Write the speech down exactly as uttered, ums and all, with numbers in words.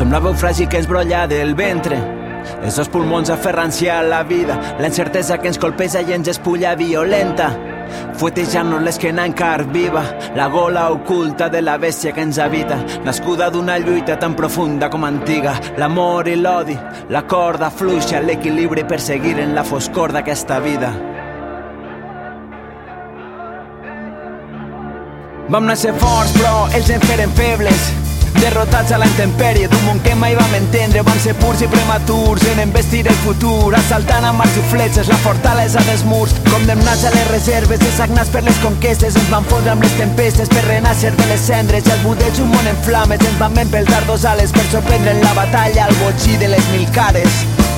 Som la veu fràgil que ens brolla del ventre, els dos pulmons aferrant-s'hi a la vida, la incertesa que ens colpeja i ens espulla violenta, fuetejant-nos l'esquena encara viva, la gola oculta de la bèstia que ens habita, nascuda d'una lluita tan profunda com antiga, l'amor i l'odi, la corda fluixa, l'equilibri per seguir en la foscor d'aquesta vida. Vam néixer forts però ells en feren febles, derrotats a la intempèrie d'un món que mai vam entendre. Vam ser purs i prematurs en embestir el futur, assaltant amb arcs i fletxes la fortalesa dels murs, condemnats a les reserves, desagnats per les conquestes. Ens van fondre amb les tempestes per renaixer de les cendres, i al budeig un món en flames ens van empeltar dos ales per sorprendre en la batalla el botxí de les mil cares.